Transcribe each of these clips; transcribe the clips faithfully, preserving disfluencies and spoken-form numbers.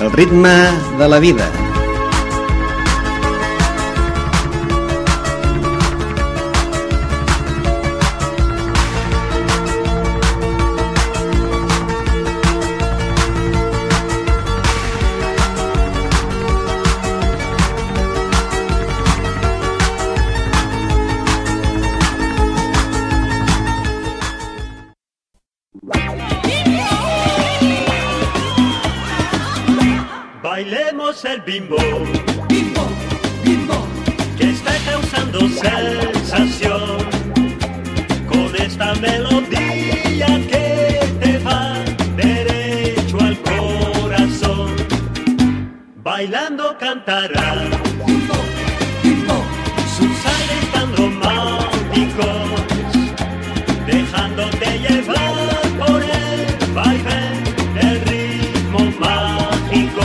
el ritme de la vida. Bailemos el bimbo, bimbo, bimbo, que está causando sensación con esta melodía que te va derecho al corazón. Bailando cantará, bimbo, bimbo, sus aires tan románticos, dejándote llevar por el baile, el ritmo mágico.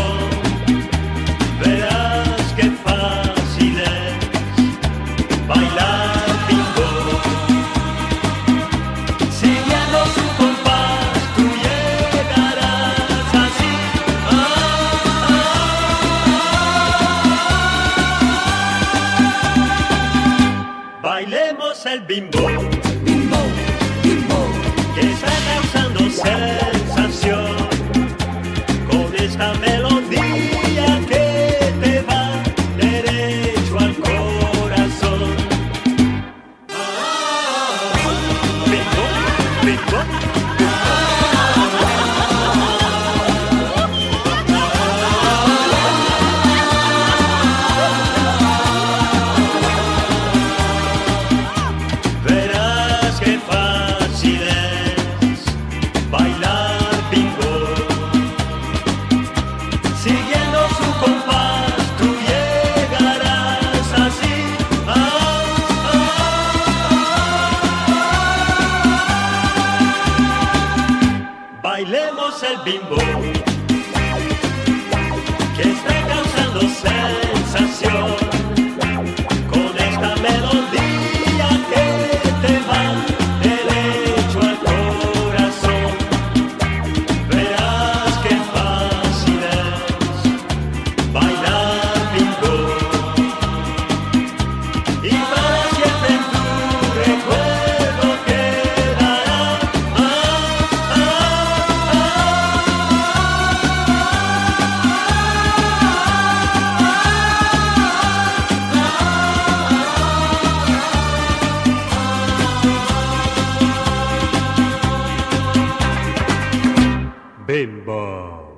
Bailemos el bimbo, bimbo, bimbo, que está causando sensación con esta melodía que te va derecho al corazón. Bimbo, bimbo. Bailemos el bimbo, que está causando sensación con esta melodía que te va derecho al corazón. Verás qué fácil es bailar bimbo y para siempre en tu recuerdo quedará. Bimbo.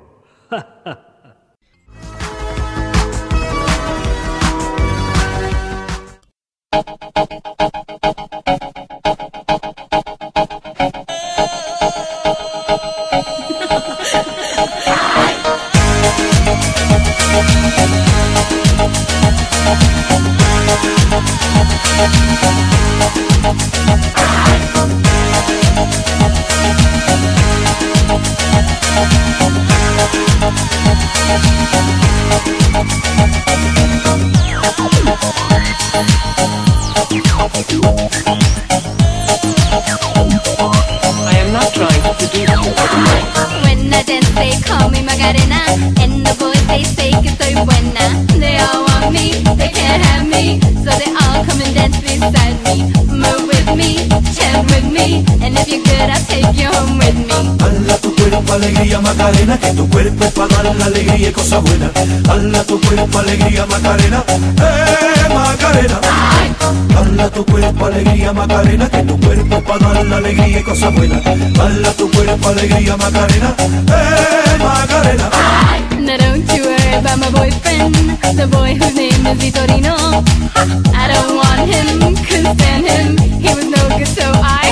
I am not trying to seduce you. When I dance they call me Macarena, and the boys they say que soy buena. They all want me, they can't have me, so they all come and dance beside me. Move with me, chant with me, and if you're good I'll take you home with me. Hala tu cuerpo alegría Macarena, que tu cuerpo es para dar la alegría y cosas buenas. Hala tu cuerpo alegría Macarena, eh Macarena. Hala tu cuerpo alegría Macarena, que tu cuerpo es para dar la alegría y cosas buenas. Hala tu cuerpo alegría Macarena, eh Macarena. Now don't you worry about my boyfriend, the boy whose name is Vitorino. I don't want him, couldn't stand him, he was no good so I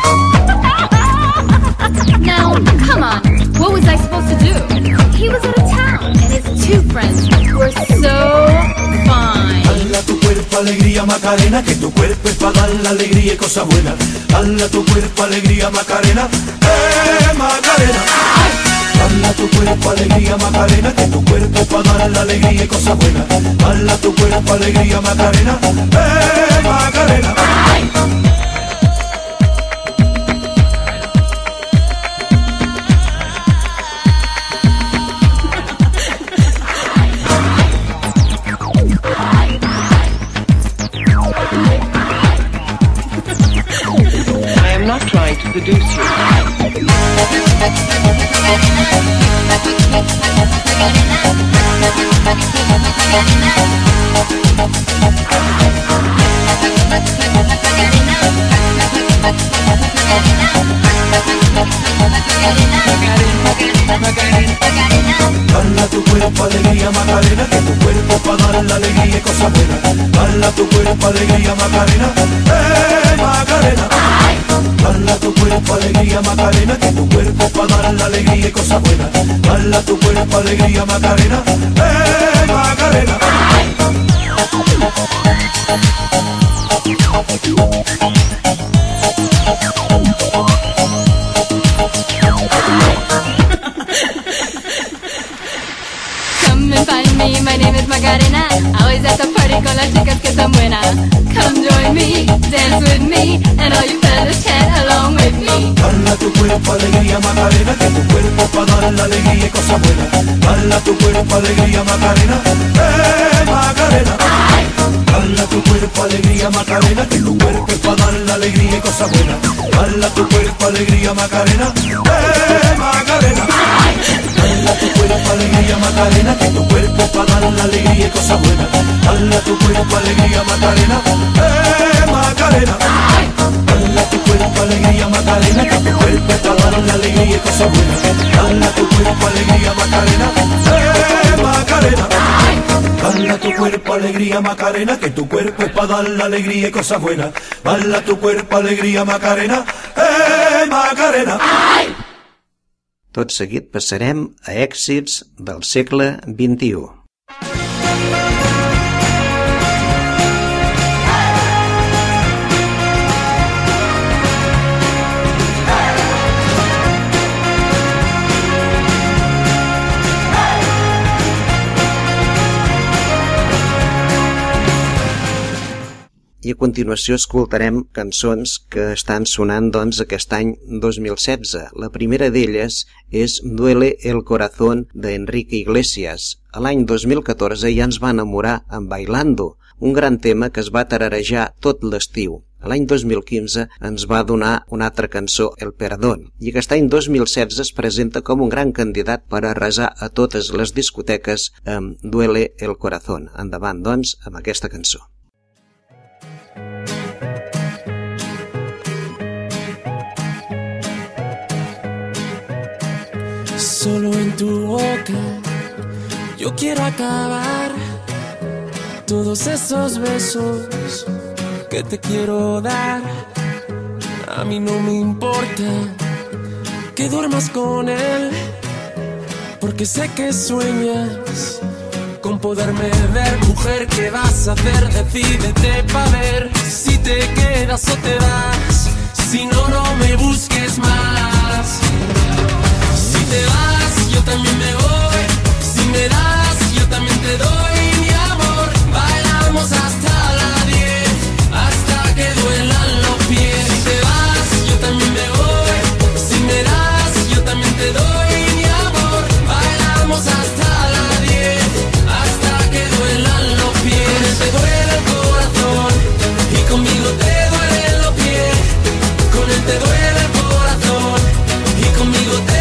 Now, come on, what was I supposed to do? He was out of town, and his two friends were so fine. Hala tu cuerpo alegría Macarena, que tu cuerpo es para dar la alegría y cosas buenas. Hala tu cuerpo alegría Macarena, eh Macarena. Hala tu cuerpo alegría Macarena, que tu cuerpo es para dar la alegría y cosas buenas. Hala tu cuerpo alegría Macarena, eh Macarena. seduce you. Dala tu cuerpo alegría Macarena, que tu cuerpo pa' dar la alegría y cosas buenas. Dala tu cuerpo alegría Macarena, eh Macarena. Dala tu cuerpo alegría Macarena, que tu cuerpo pa' dar la alegría y cosas buenas. Dala tu cuerpo alegría Macarena, eh Macarena. Come and find me, my name is Macarena. Always at the party con las chicas que son buenas. Come join me, dance with me, and all you fellas chat along with me. Dala tu cuerpo alegría Macarena, que tu cuerpo pa' dar la alegría y cosas buenas. Dala tu cuerpo alegría Macarena, eh Macarena. Dala tu cuerpo alegría Macarena, que tu cuerpo pa' dar la alegría y cosas buenas. Dala tu cuerpo alegría Macarena, eh Macarena. Dala tu cuerpo alegría Macarena, que tu cuerpo pa' dar la alegría y cosas buenas. Dala tu cuerpo alegría Macarena, eh Macarena. Dala tu cuerpo alegría Macarena, que tu cuerpo pa' dar la alegría y cosas buenas. Dala tu cuerpo alegría Macarena, eh Macarena. Dala tu cuerpo alegría Macarena, que tu cuerpo es pa' dar la alegría y cosas buenas. Dala tu cuerpo alegría Macarena, eh Macarena. Tot seguit passarem a èxits del segle vint-i-u. I a continuació escoltarem cançons que estan sonant doncs aquest any dos mil setze. La primera d'elles és Duele el corazón de Enrique Iglesias. A l'any dos mil catorze ja ens va enamorar amb Bailando, un gran tema que es va tararejar tot l'estiu. A l'any dos mil quinze ens va donar una altra cançó, El Perdón, i aquest any dos mil setze es presenta com un gran candidat per arrasar a totes les discoteques amb Duele el corazón. Endavant, doncs, amb aquesta cançó. Solo en tu boca yo quiero acabar todos esos besos que te quiero dar. A mí no me importa que duermas con él, porque sé que sueñas con poderme ver. Mujer, ¿qué vas a hacer? Decídete pa' ver si te quedas o te vas. Si no, no me busques más. Si te vas, yo también me voy. Si me das, yo también te doy mi amor. Bailamos hasta las diez, hasta que duelan los pies. Si te vas, yo también me voy. Si me das, yo también te doy mi amor. Bailamos hasta las diez, hasta que duelan los pies. Te duele el corazón y conmigo te duelen los pies. Con él te duele el corazón y conmigo te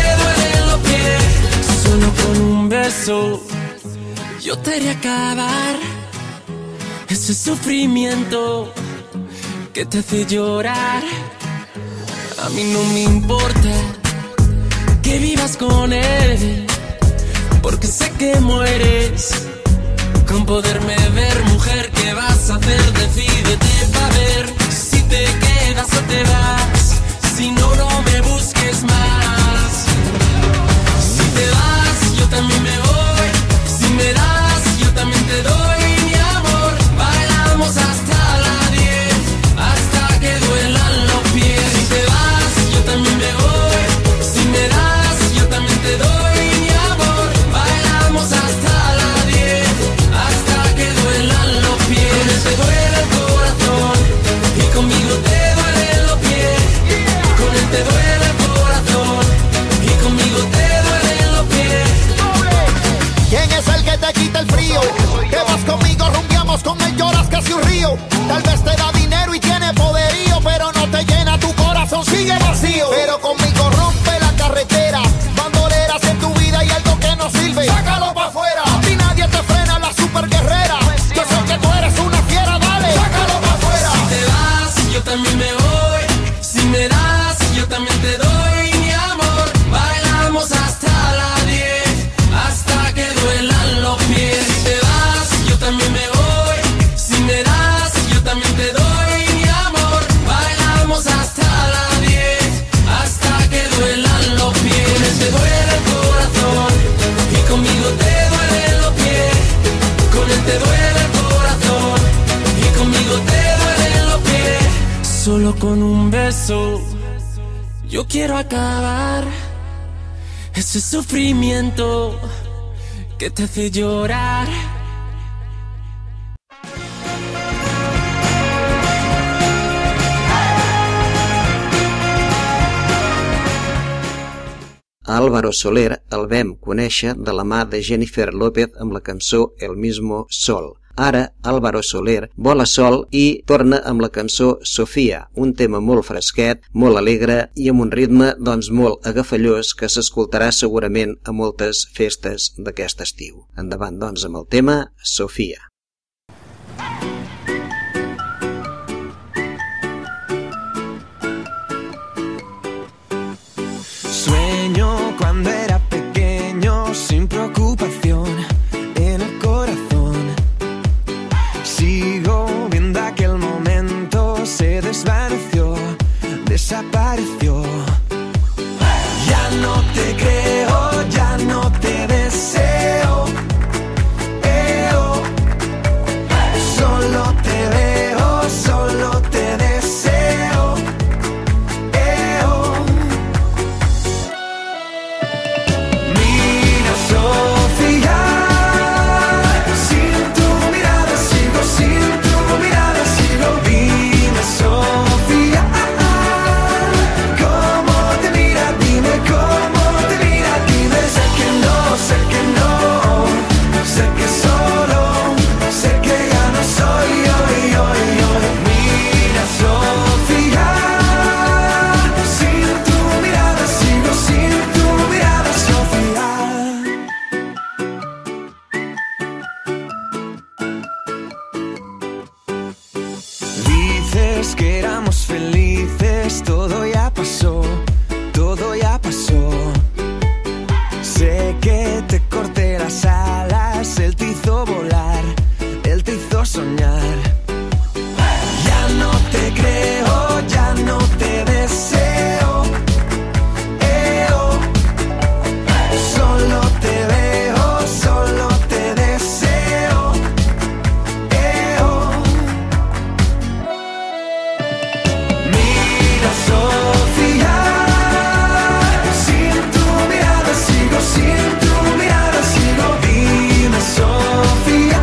con un beso yo te haré acabar ese sufrimiento que te hace llorar. A mí no me importa que vivas con él, porque sé que mueres con poderme ver. Mujer, ¿qué vas a hacer? Decídete pa' ver si te quedas o te vas. Si no, no me busques más. Si te vas, yo también me voy. Si me das, yo también te doy mi amor. Bailamos hasta las diez, hasta que duelan los pies. Si te vas, yo también me voy. Si me das, yo también te doy mi amor. Bailamos hasta las diez, hasta que duelan los pies. Te duele el corazón y conmigo te duelen los pies. Con él te duele el corazón y conmigo te duelen los pies. ¿Quién es el que te quita el frío? Que vas conmigo, rumbiamos con él, lloras casi un río. Tal vez te da dinero y tiene poderío, pero no te llena tu corazón, sigue vacío. solo con un beso yo quiero acabar ese sufrimiento que te hace llorar. A Álvaro Soler el vam conèixer de la mà de Jennifer López amb la cançó El mismo sol. Ara, Álvaro Soler vola sol i torna amb la cançó Sofia, un tema molt fresquet, molt alegre i amb un ritme doncs molt agafallós que s'escoltarà segurament a moltes festes d'aquest estiu. Endavant doncs amb el tema Sofia. Sueño cuando era pequeño sin preocupación en el corazón. Sigo viendo aquel momento, se desvaneció, desapareció. Ya no te creo, ya no te deseo. Eh, oh. Solo te veo, solo te deseo. Eh, oh. Mira, Sofía, sin tu mirada sigo, sin tu mirada sigo. Dime, Sofía, cómo te mira, dime cómo te mira, dime. Sé que no, sé que no, sé que solo, sé que ya no soy yo, yo, yo. Mira, Sofía, sin tu mirada sigo, sin tu mirada, Sofía. Dices que éramos felices, todo ya pasó, todo ya pasó. Sé que te corté las alas, él te hizo volar, él te hizo soñar. Ya no te creo, ya no te deseo. Eh, oh. Solo te veo, solo te deseo. Eh, oh. Mira, Sofía, sin tu mirada sigo, sin tu mirada sigo. Dime, Sofía,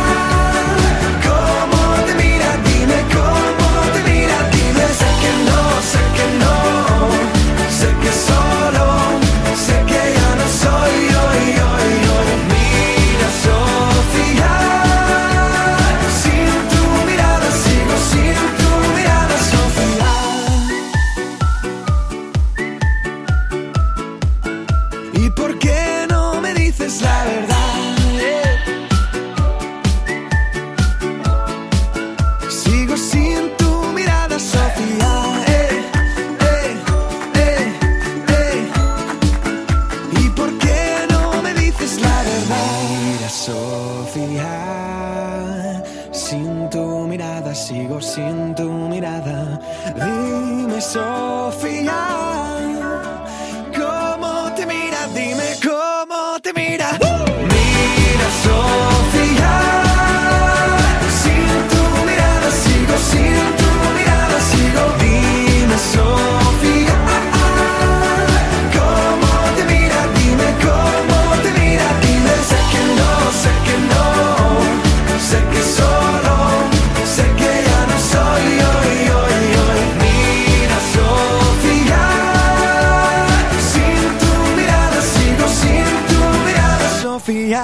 cómo te mira, dime cómo te mira, dime. Sé que no, sé que no, sé que solo, sé que ya no soy yo, yo, yo. Mira, Sofía, sin tu mirada sigo, sin tu mirada, Sofía. ¿Y por qué no me dices la verdad? eh? Sigo sin tu mirada, Sofía. eh, eh, eh, eh. ¿Y por qué no me dices la verdad? Mira, Sofía, sin tu mirada sigo, sin tu mirada. Dime, Sofía, cómo te mira, dime cómo te mira. Mira, Sofía, sin tu mirada sigo, sin tu mirada sigo. Dime, Sofía, cómo te mira, dime cómo te mira, dime. Sé que no, sé que no, sé que solo, sé que ya no soy yo, yo, yo. Mira, Sofía, sin tu mirada sigo, sin tu mirada, Sofía.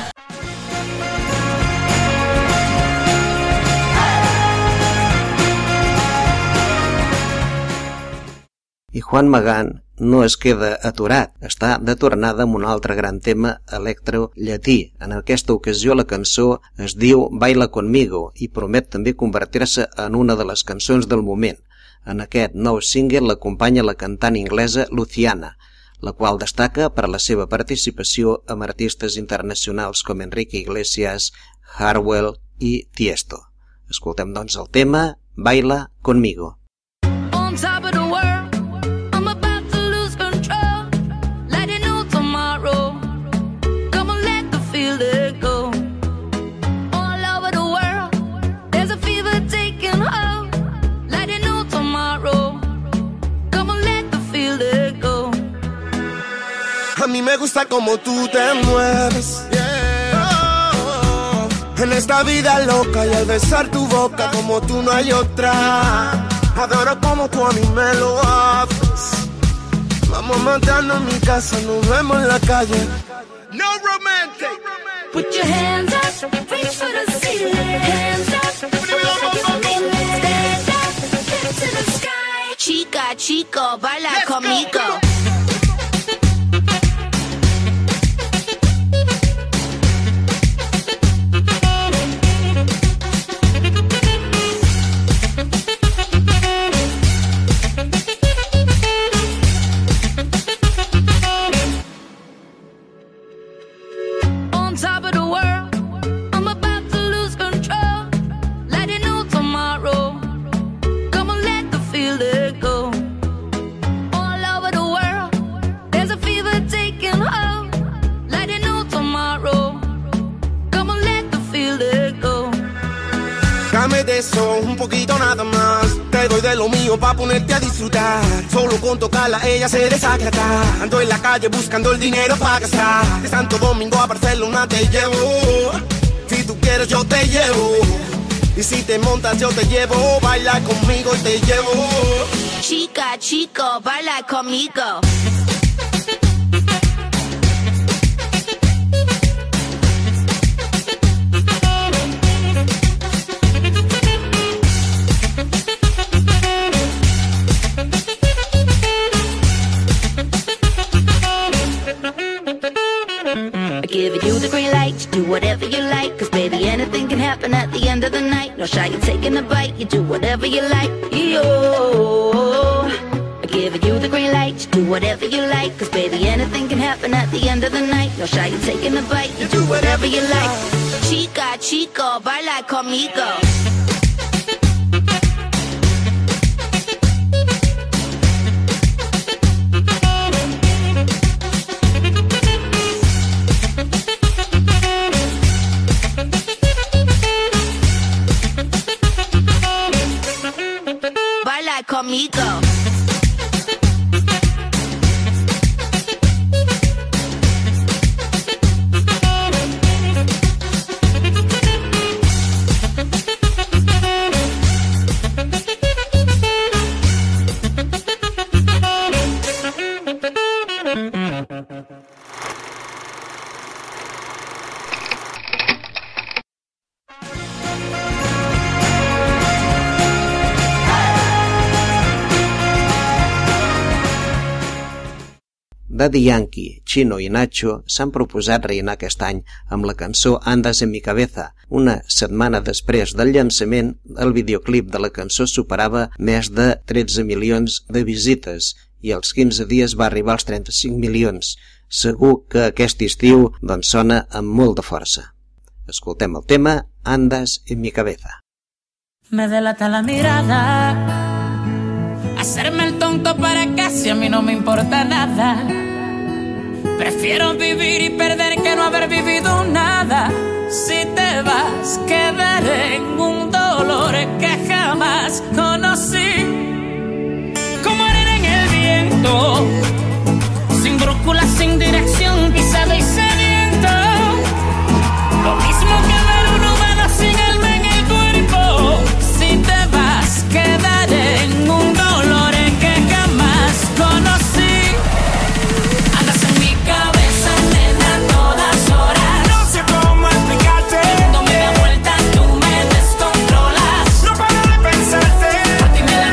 I Juan Magán no es queda aturat, està de tornada amb un altre gran tema electro-llatí. En aquesta ocasió la cançó es diu Baila conmigo i promet també convertir-se en una de les cançons del moment. En aquest nou single l'acompanya la cantant inglesa Luciana, la qual destaca per la seva participació amb artistes internacionals com Enrique Iglesias, Hardwell i Tiesto. Escoltem doncs el tema Baila conmigo. On top of the world, I'm about to lose control. Let it know tomorrow. Come on, let the feeling go. All over the world, there's a fever taking hold. Let it know tomorrow. A mí me gusta como tú te mueves. En esta vida loca y al besar tu boca como tú no hay otra. Adoro como tú a mí me lo haces. Vamos a matarnos en mi casa, nos vemos en la calle. No romantic. Put your hands up, reach for the ceiling. Hands up, stand up, get to the sky. Chica, chico, baila Let's conmigo. Go. Eso, un poquito nada más. Te doy de lo mío pa' ponerte a disfrutar. Solo con tocarla ella se desacata. Ando en la calle buscando el dinero pa' gastar. De Santo Domingo a Barcelona te llevo. Si tú quieres yo te llevo. Y si te montas yo te llevo. Baila conmigo y te llevo. Chica, chico, baila conmigo. Giving you the green light to do whatever you like. Cause baby anything can happen at the end of the night. No shy, you're taking a bite, you do whatever you like. Yo, giving you the green light to do whatever you like. Cause baby anything can happen at the end of the night. No shy, you're taking a bite, you do whatever you like. Chica, chico, baila conmigo. Conmigo. Daddy Yankee, Chino i Nacho s'han proposat reinar aquest any amb la cançó Andas en mi cabeza. Una setmana després del llançament, el videoclip de la cançó superava més de tretze milions de visites i als quinze dies va arribar als trenta-cinc milions. Segur que aquest estiu doncs sona amb molt de força. Escoltem el tema Andas en mi cabeza. Me delata la mirada, hacerme el tonto para casi a mí no me importa nada. Prefiero vivir y perder que no haber vivido nada. Si te vas, quedaré en un dolor que jamás conocí. Como arena en el viento, sin brújula, sin dirección, pisado y sediento. Lo mismo que ver un humano sin alma en el cuerpo. Si te vas, quedaré en un dolor que jamás conocí. Andas en mi cabeza, nena, a todas horas. No sé cómo explicarte. Dándome la vuelta, tú me descontrolas. No paro de pensarte. A ti me da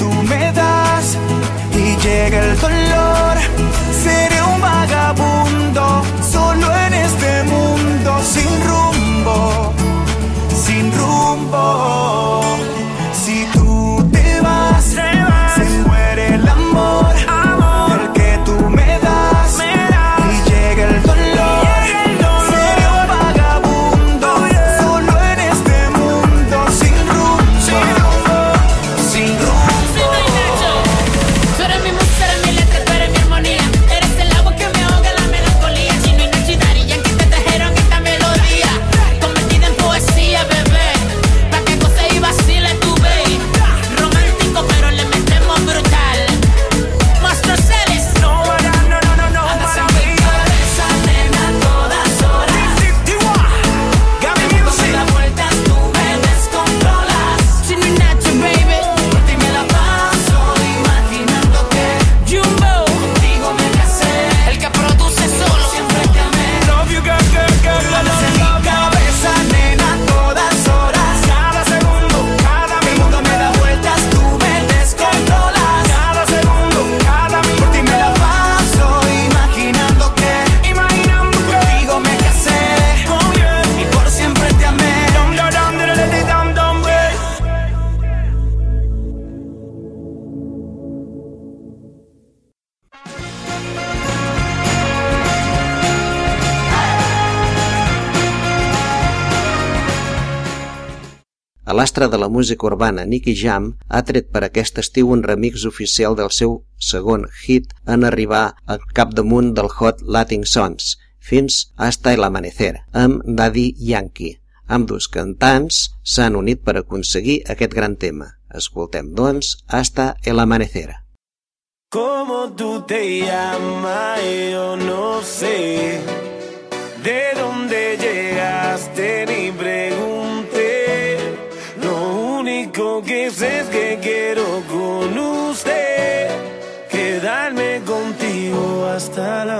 tú me das y llega el dolor, seré un vagabundo solo en este mundo, sin rumbo, sin rumbo. Si tú te vas, se muere el amor, el que tú me das, y llega el dolor, seré un vagabundo solo en este mundo, sin rumbo, sin rumbo. Tú eres mi música, eres mi letra, tú eres mi armonía. Eres el agua que me ahoga la melancolía. Chino y Nacho y Daddy Yankee te trajeron esta melodía, convertida en poesía, bebé. Pa' qué cosa y vacile tu babe. Romántico pero le metemos brutal. Monstruos Celes. No, no, no, no, no, no, Andas en para mi mí. cabeza, nena, a todas horas. Gaby Cuando me Music. das vueltas tú me descontrolas. Chino y Nacho, baby. Por ti me la paso imaginando que Jumbo contigo me casé. El que produce solo siempre te amé. Love you, girl, girl, girl, love Andas en you, mi love you. cabeza, nena, a todas horas. Cada segundo, cada El mundo minuto me da vueltas, tú me descontrolas. cada segundo, cada minuto. Por ti me la paso imaginando que Imaginando que contigo me casé. oh yeah, Y por siempre te amé. dum dum dum dum dum dum dum. A l'astre de la música urbana Nicky Jam ha tret per aquest estiu un remix oficial del seu segon hit en arribar al capdamunt del Hot Latin Songs, fins Hasta el Amanecer, amb Daddy Yankee. Ambdós cantants s'han unit per aconseguir aquest gran tema. Escoltem, doncs, Hasta el Amanecer. ¿Cómo tú te llamas? Yo no sé. ¿De dónde llegaste? Ni pregunté. Lo único que sé es que quiero con usted quedarme contigo hasta el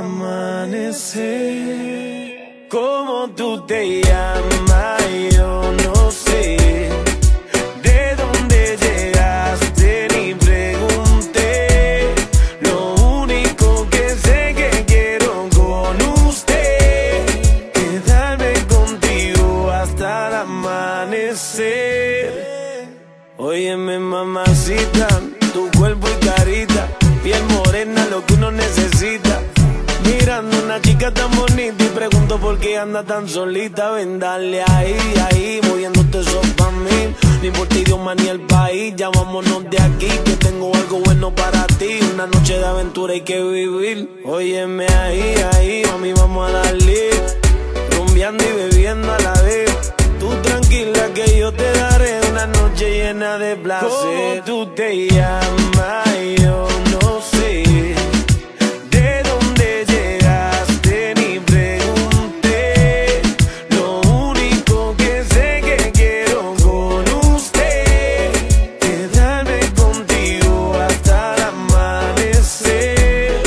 amanecer. ¿Cómo tú te llamas? Yo no sé. ¿De dónde llegaste? Ni pregunté. Lo único que sé que quiero con usted quedarme contigo hasta el amanecer. Óyeme, mamacita, tu cuerpo y carita, piel morena, lo que uno necesita. Mirando una chica tan bonita y pregunto por qué anda tan solita. Ven, dale ahí, ahí, moviéndote eso pa' mí. Ni por ti, Dios, ni el país, ya vámonos de aquí, que tengo algo bueno para ti. Una noche de aventura hay que vivir. Óyeme ahí, ahí, mami, vamos a darle. Rumbeando y bebiendo a la vez. Tú tranquila que yo te daré una noche llena de placer. ¿Cómo tú te llamas? Yo no sé. ¿De dónde llegaste? Ni pregunté. Lo único que sé que quiero con usted quedarme contigo hasta el amanecer.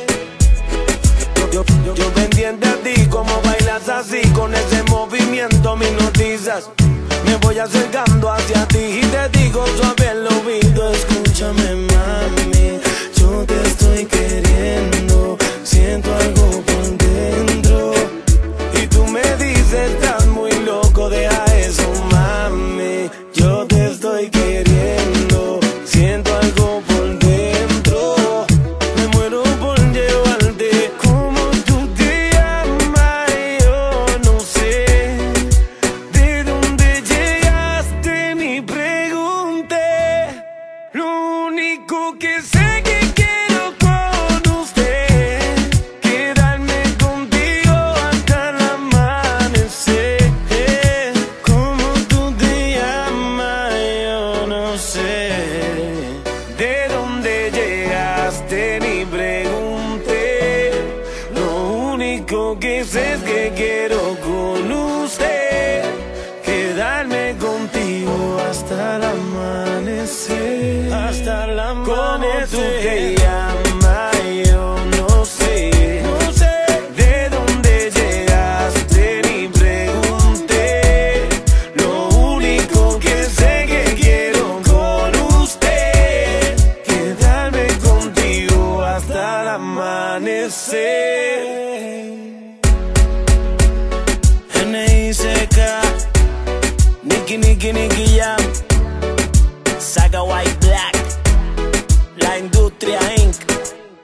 Yo, yo, yo pendiente a ti, como bailas así, con ese movimiento me hipnotizas. Me voy acercando hacia ti y te digo suave al oído, escúchame, mami, yo te estoy queriendo, siento algo por dentro. Y tú me dices, estás muy loco, deja eso, mami, yo te estoy queriendo, siento algo por dentro. Me muero por llevarte. ¿Cómo tú te llamas? Yo no sé. ¿De dónde llegaste? Ni pregunté. Lo único que sé que quiero con usted quedarme contigo hasta el amanecer. ¿Cómo tú te llamas? Yo no sé. ¿De dónde llegaste? Ni pregunté. Lo único que sé es que quiero con usted quedarme contigo hasta el amanecer. Hasta el amanecer. ¿Cómo tú te llamas? Yo no sé. No sé. ¿De dónde llegaste? Ni pregunté. Lo único que sé que quiero con usted enloquecer. N I C K, Nicky, Nicky, Nicky Jam, Saga White Black, La Industria incorporated.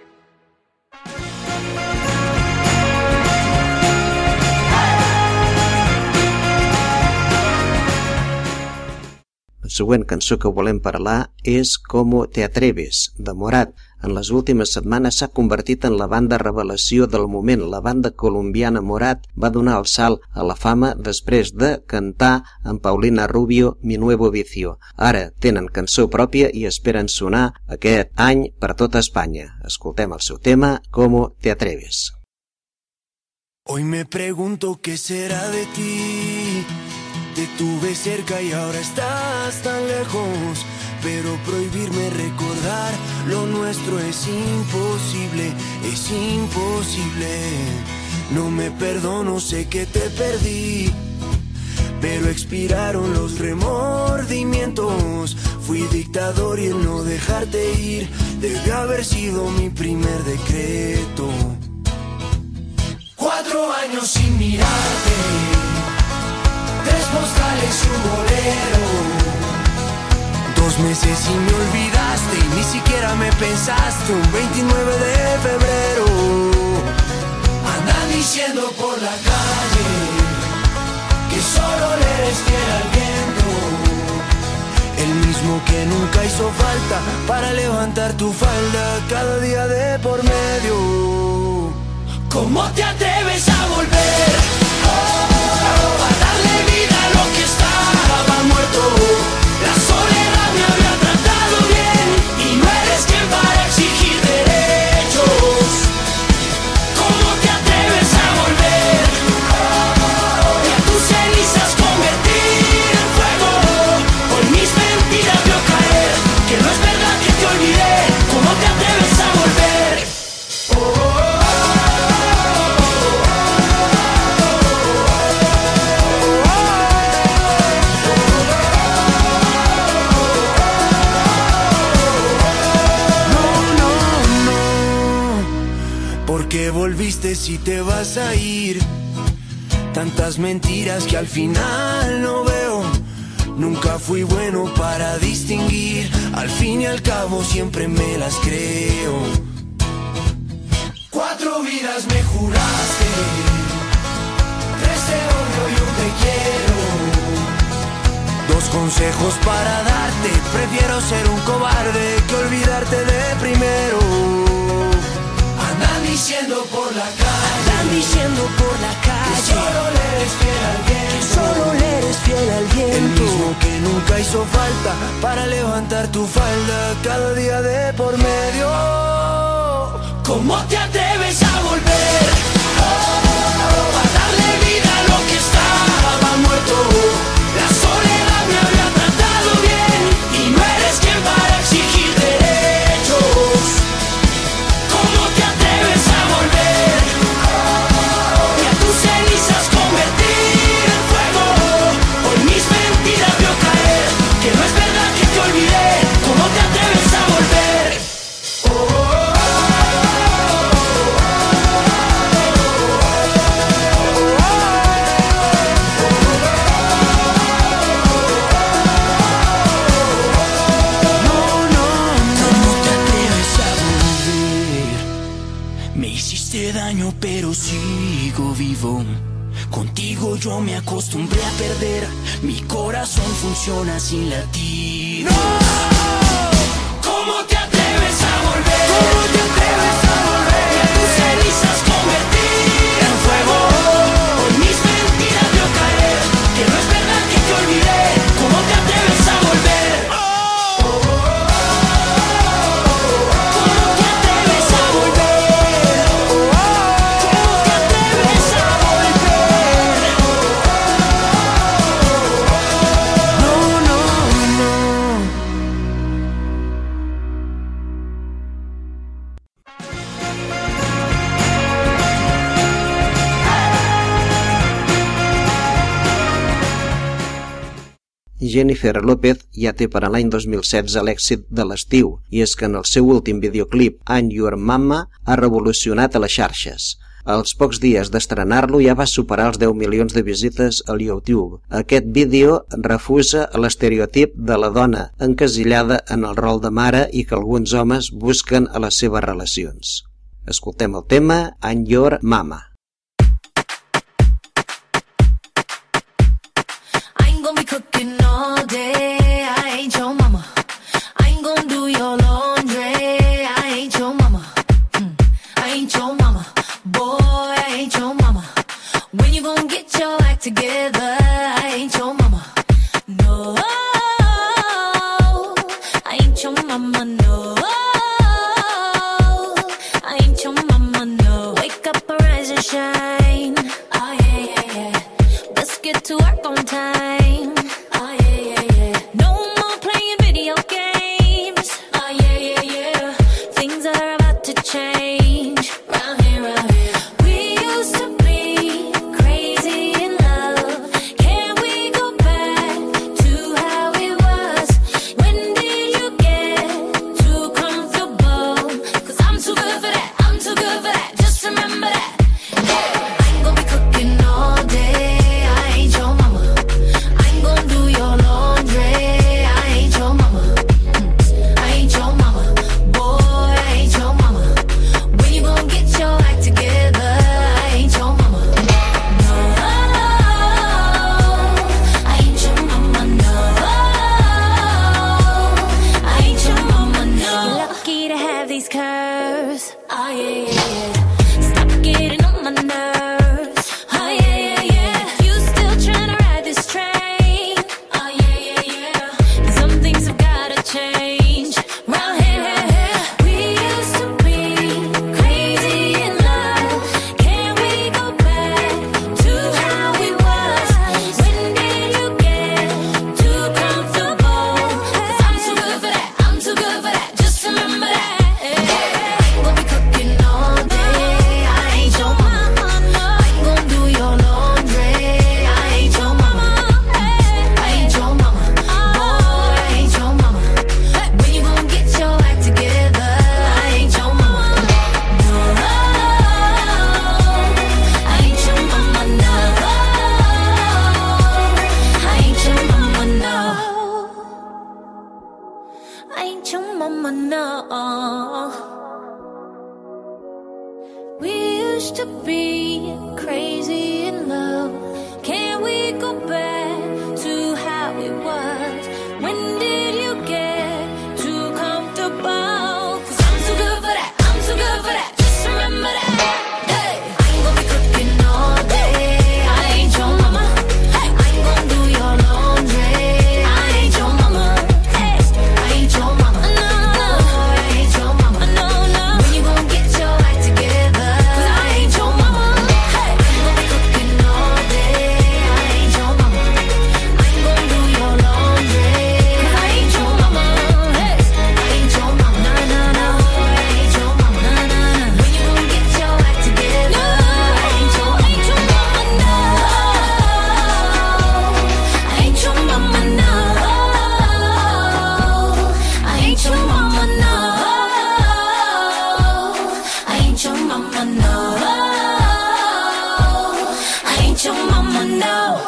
La següent cançó que volem parlar és Como te atreves, de Morat. En les últimes setmanes s'ha convertit en la banda revelació del moment. La banda colombiana Morat va donar el salt a la fama després de cantar amb Paulina Rubio Mi Nuevo Vicio. Ara tenen cançó pròpia i esperen sonar aquest any per tota Espanya. Escoltem el seu tema, Como te atreves. Hoy me pregunto qué será de ti. Te tuve cerca y ahora estás tan lejos, pero prohibirme recordar lo nuestro es imposible, es imposible. No me perdono, sé que te perdí, pero expiraron los remordimientos. Fui dictador y el no dejarte ir debe haber sido mi primer decreto. Cuatro años sin mirarte, tres postales y un bolero. Dos meses y me olvidaste y ni siquiera me pensaste. Un veintinueve de febrero. Andan diciendo por la calle que solo le eres fiel al viento. El mismo que nunca hizo falta para levantar tu falda cada día de por medio. ¿Cómo te atreves a volver? Oh, a darle vida a lo que estaba muerto. La soledad me había tratado bien y no eres quien para exigir derechos. ¿Cómo te atreves a volver? Y a tus cenizas convertir en fuego. Hoy mis mentiras veo caer, que no es verdad que te olvidé. ¿Cómo te atreves a volver? Oh, ¿qué volviste si te vas a ir? Tantas mentiras que al final no veo. Nunca fui bueno para distinguir. Al fin y al cabo siempre me las creo. Cuatro vidas me juraste, tres te odio y un te quiero. Dos consejos para darte. Prefiero ser un cobarde que olvidarte de primero. Andan diciendo por la calle, andan diciendo por la calle que solo le eres fiel al viento, que solo le eres fiel al viento. El mismo que nunca hizo falta para levantar tu falda cada día de por medio. ¿Cómo te atreves a volver? Oh, a darle vida a lo que estaba muerto. La soledad me había tratado bien y no eres quien para exigir derechos. ¿Cómo te atreves a volver? Y a tus cenizas convertir en fuego. Hoy mis mentiras veo caer, que no es verdad que te olvidé. ¿Cómo te atreves a volver? Oh, daño, pero sigo vivo. Contigo yo me acostumbré a perder. Mi corazón funciona sin latir. ¡No! ¿Cómo te atreves a volver? ¿Cómo te atreves a volver? Y a tus cenizas convertir en fuego. Hoy mis mentiras veo caer, que no es verdad que te olvidé. ¿Cómo te atreves a volver? ¿Cómo te atreves a volver? Jennifer López ja té per a l'any dos mil setze l'èxit de l'estiu, i és que en el seu últim videoclip I'm Your Mama ha revolucionat a les xarxes. Als pocs dies d'estrenar-lo ja va superar els deu milions de visites al YouTube. Aquest vídeo refusa l'estereotip de la dona encasillada en el rol de mare i que alguns homes busquen a les seves relacions. Escoltem el tema I'm Your Mama. I ain't gonna be cooking all day, I ain't your mama. I ain't gonna do your laundry, I ain't your mama. mm. I ain't your mama, boy, I ain't your mama. When you gonna get your act together, I ain't your mama. No, I ain't your mama, no. I ain't your mama, no. Wake up, arise and shine. Oh yeah, yeah, yeah. Let's get to work on time. Oh yeah, yeah, yeah. No more playing video games. Oh yeah, yeah, yeah. Things are about to change. Round here, round here. We used to be crazy in love. Can we go back to how it was? When did you get too comfortable? Cause I'm too good for that, I'm too good for that. Just remember that. Yeah. I ain't gonna be cooking all day, I ain't your mama. I ain't gonna do your laundry, I ain't your mama. Mm. I ain't your mama, boy, I ain't your mama. When you gonna get your act together, I ain't your mama. No, I ain't your mama, no. I ain't your mama, no. You're lucky to have these curves. Oh yeah, yeah, yeah. Stop getting on my nerves. Oh yeah, yeah, yeah. You still tryna ride this train. Oh yeah, yeah, yeah. Some things have gotta change. Round here, we used to be crazy in love. Can we go back to how it was? When did you get too comfortable? Cause I'm too good for that, I'm too good for that. Just remember that. I ain't gonna be cooking all day, I ain't your mama. I ain't gonna do your laundry, I ain't your mama. I ain't your mama, boy, I ain't your mama. When you gonna get your act together, I ain't your mama. No, I ain't your mama, no. I ain't your mama, no. I ain't your mama, no. We used to be crazy in love. Can we go back to how it was? When did you get too comfortable? Cause I'm too good for that, I'm too good for that. Just remember that. Hey, I ain't gonna be cooking all day, I ain't your mama. I ain't gonna do your laundry, I ain't your mama. Hey, I ain't your mama, no, no. I ain't your mama, no, no. When you gonna get your act together? Cause I ain't your mama. Hey, I ain't gonna be cooking all day, I ain't your mama. I ain't gonna do your laundry, cause I ain't your mama. Hey, I ain't your mama, no, no, no. I ain't your mama, no, no, no. When you gonna get your act together? I ain't your, ain't your mama, no. I ain't your mama, no. I ain't your mama, no. I ain't your mama, no. I ain't your mama, no.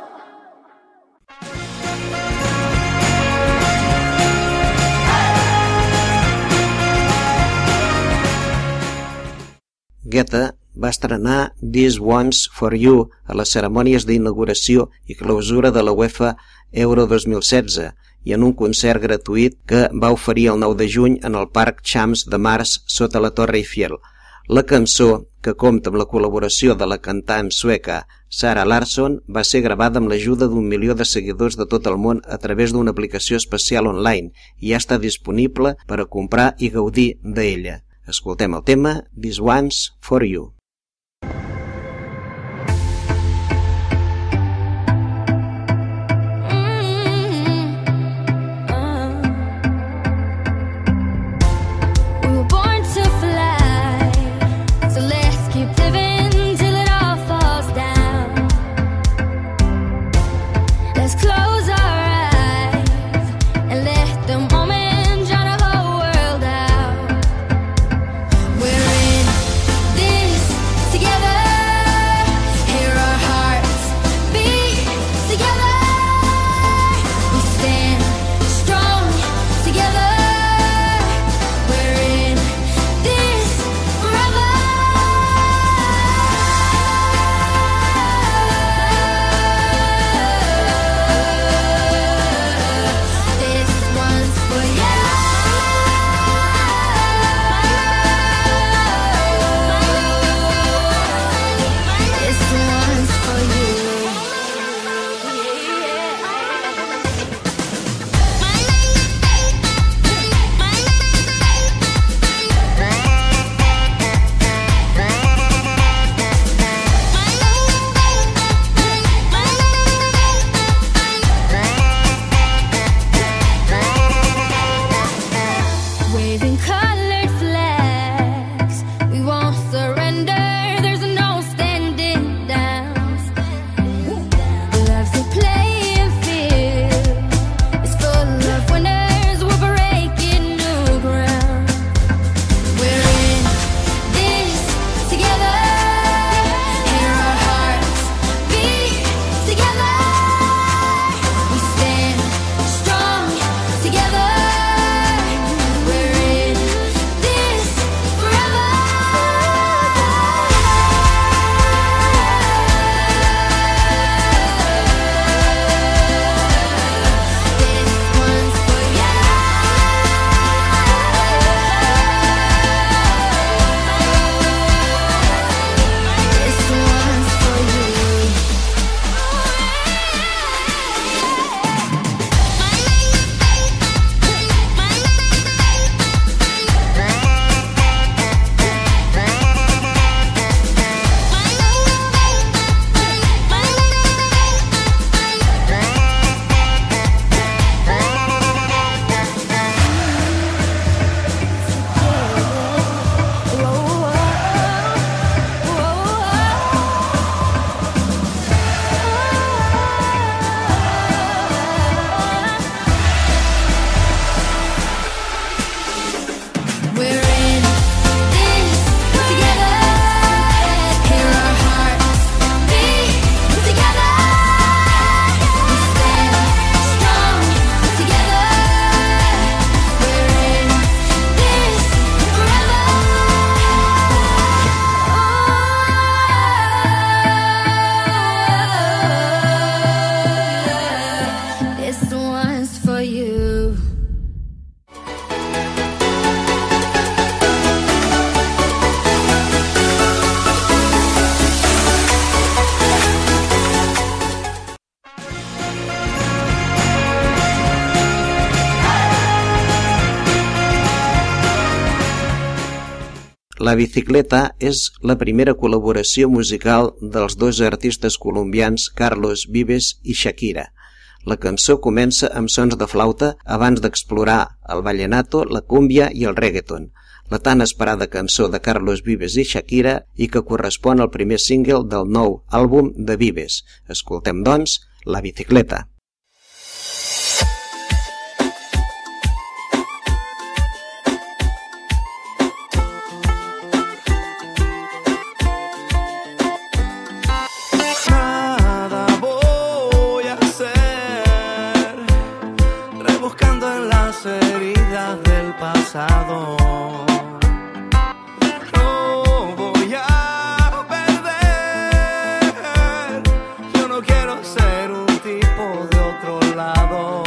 Guetta va estrenar This One's For You a les cerimònies d'inauguració i clausura de la UEFA Euro dos mil setze i en un concert gratuït que va oferir el nou de juny en el Parc Champs de Mars sota la Torre Eiffel. La cançó, que compta amb la col·laboració de la cantant sueca Sara Larsson, va ser gravada amb l'ajuda d'un milió de seguidors de tot el món a través d'una aplicació especial online i ja està disponible per a comprar i gaudir d'ella. Escoltem el tema This One's For You. Let's close our eyes. flying colored flags. We won't surrender, there's no standing down. Love's a playing field, it's full of winners, we're breaking new ground. We're in this together, hear our hearts beat together. We stand strong together. We're in this forever. This one's for you. This one's for you. We're in this together, hear our hearts beat together. We stand strong together. We're in this forever. This one's for you. La bicicleta és la primera col·laboració musical dels dos artistes colombians Carlos Vives i Shakira. La cançó comença amb sons de flauta abans d'explorar el vallenato, la cumbia i el reggaeton. La tan esperada cançó de Carlos Vives i Shakira i que correspon al primer single del nou àlbum de Vives. Escoltem, doncs, La bicicleta. Nada voy a hacer, rebuscando en las heridas del pasado. No voy a perder, yo no quiero ser un tipo de otro lado.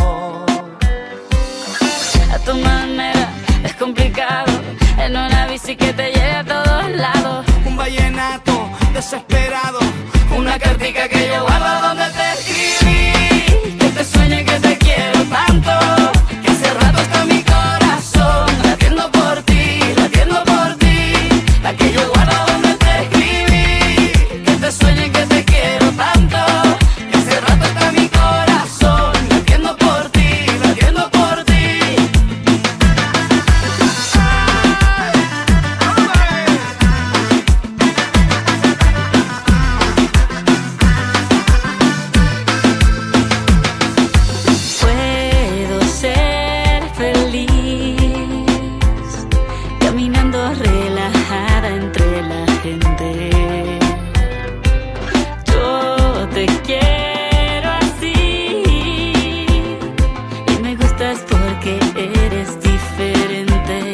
A tu manera es complicado, en una bici que te lleve a todos lados. Un vallenato desesperado, una cartica que yo guardo donde te escribí, que te sueño y que te quiero tanto, que hace rato está mi corazón latiendo por ti, latiendo por ti, la que yo guardo donde te escribí, que te sueño y que te quiero tanto, que hace rato está mi corazón latiendo por ti, latiendo por ti. Puedo ser feliz caminando relajada entre la gente. Yo te quiero así y me gustas porque eres diferente.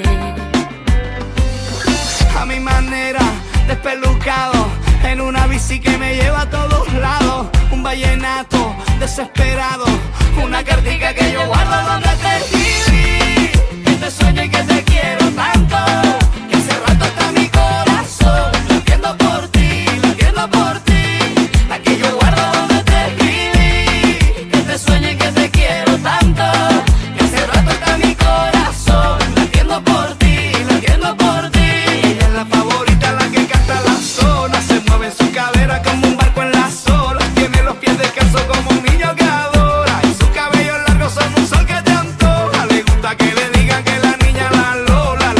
A mi manera, despelucado, en una bici que me lleva a todos lados. Un vallenato desesperado, una cartica que yo guardo donde te escribí, que te sueño y que te quiero tanto, que hace rato está mi corazón latiendo por ti, latiendo por ti, la que yo guardo donde te escribí, que te sueño y que te quiero tanto, que hace rato está mi corazón latiendo por ti, latiendo por ti. Ella es la favorita, la que canta la zona, se mueve en su cadera como un barco en las olas, tiene los pies descalzos como un niño que adora, y sus cabellos largos son un sol que te antoja. Le gusta que le digan que la niña la Lola,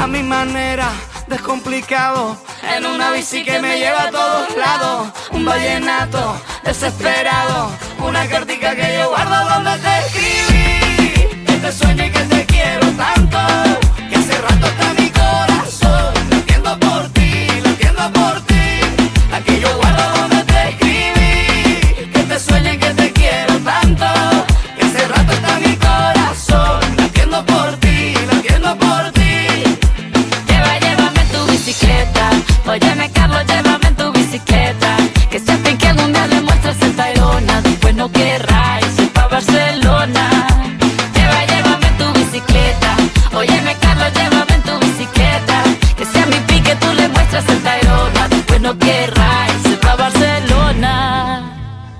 mi manera, descomplicado, en una bici que me lleva a todos lados. Un vallenato desesperado, una cartica que yo guardo donde te escribí. Que te sueño y que te quiero tanto, que hace rato está mi corazón latiendo por ti, latiendo por ti. La que yo guardo donde te escribí. Que te sueño y que te quiero tanto, que hace rato está mi corazón latiendo por ti, latiendo por ti. Lleva, llévame en tu bicicleta. Óyeme, Carlos, llévame en tu bicicleta. Que si a ti que algún día le muestras el Tayrona, después no querrás irse pa' Barcelona. Lleva, llévame en tu bicicleta. Óyeme, Carlos, llévame en tu bicicleta. Que si a mi pique tú le muestras el Tayrona, después no querrás irse pa' Barcelona.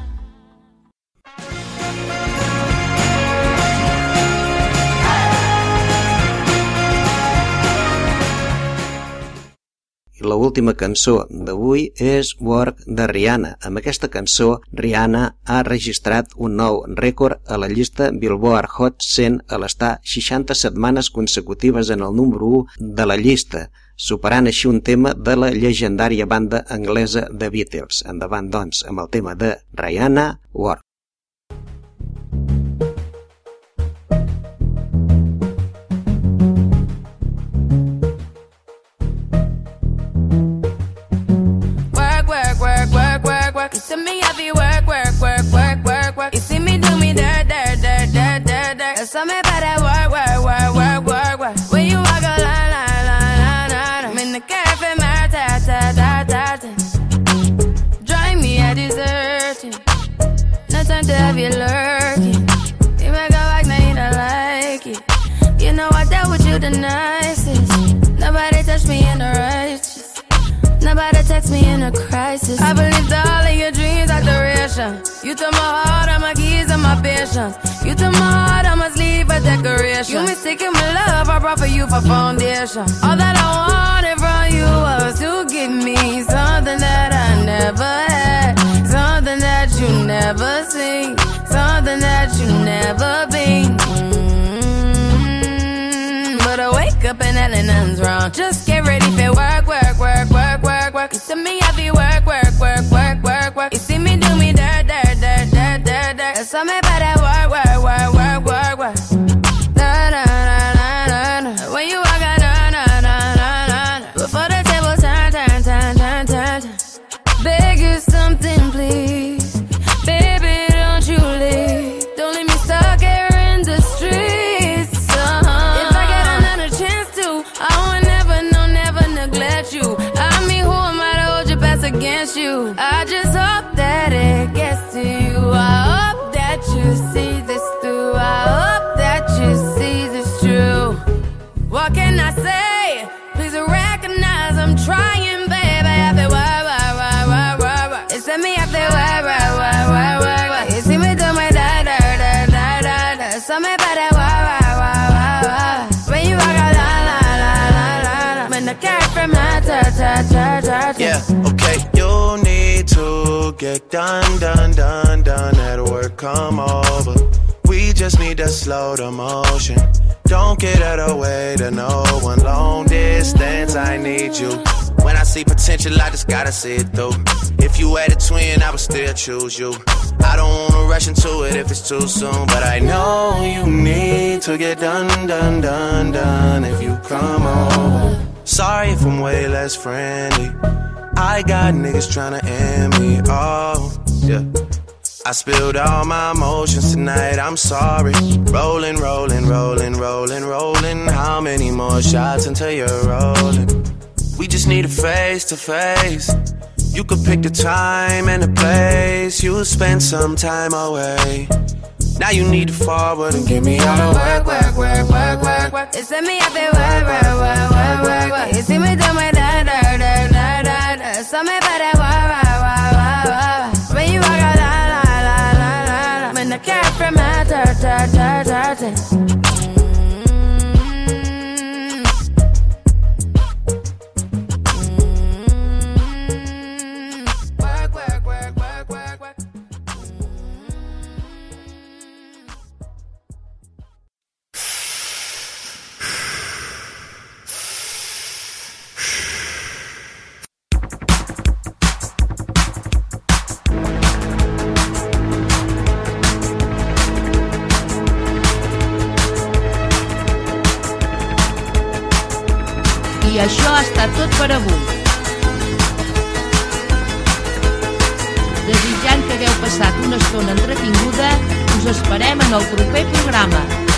I l'última cançó d'avui és Work de Rihanna. Amb aquesta cançó, Rihanna ha registrat un nou rècord a la llista Billboard Hot cent a l'estar seixanta setmanes consecutives en el número u de la llista, superant així un tema de la llegendària banda anglesa The Beatles. Endavant, doncs, amb el tema de Rihanna, Work. You see me happy work, work, work, work, work, work. You see me do me dirt, dirt, dirt, dirt, dirt, dirt. There's something about that work, work, work, work, work, work. When you walk a line, line, line, line, line. I'm in the cafe, my ta, ta, ta, ta, ta. Drive me a deserted. No time to have you lurking. You make a like, now you don't like it. You know I dealt with you the nicest. Nobody touched me in the righteous. Nobody text me in a crisis. I believed all of your dreams are duration. You took my heart, all my keys, and my patience. You took my heart, I must leave a decoration. You mistaken my love, I brought for you for foundation. All that I wanted from you was to give me something that I never had, something that you never seen, something that you never been. Mm-hmm. But I wake up and hell nothing's wrong. Just get ready for work, work, work, work, work, work. You see me happy work, work, work, work, work, work. You see me do me dirt, dirt, dirt, dirt, dirt, dirt. There's something about that work, work, work, work, work, work. Na na na na na na. When you walk out, na na na na na. Before the table turn, turn, turn, turn, turn, turn. Beg you something, please, baby, don't you leave. Don't leave me stuck here in the streets. Uh-huh. If I get another chance to, I would never, no, never neglect you. I mean, who am I to hold your best against you? I just hope that it gets to you. I hope that you see this through. I hope that you see this true. What can I say? Please recognize I'm trying, baby. I feel why, why, why, why, why, why. It's me, I feel why, why, why, why, why, why. You see me do my da, da, da, da, da, da. Something about that why, why, why, why, why. When you walk out, la, la, la, la, la, la. When the cat from my ta, ta, ta, ta, ta. Yeah, okay, you need to get done, done, done, done. At work, come over. We just need to slow the motion. Don't get out of the way to no one. Long distance, I need you. When I see potential, I just gotta see it through. If you had a twin, I would still choose you. I don't wanna rush into it if it's too soon, but I know you need to get done, done, done, done. If you come over. Sorry if I'm way less friendly. I got niggas tryna end me, oh, yeah. I spilled all my emotions tonight, I'm sorry. Rolling, rolling, rolling, rolling, rolling. How many more shots until you're rolling? We just need a face to face. You could pick the time and the place. You'll spend some time away. Now you need to forward and give me all the work, work, work, work, work, work. It's me up there, work, work, work, work, work, work. You see me do my da, da, da, da, da, da. Something about that work, work, work, work, work. When you walk out, la, la, la, la, la, la. When the cat from my da, da, da, da, da. I això ha estat tot per avui. Desitjant que hagueu passat una estona entretinguda, us esperem en el proper programa.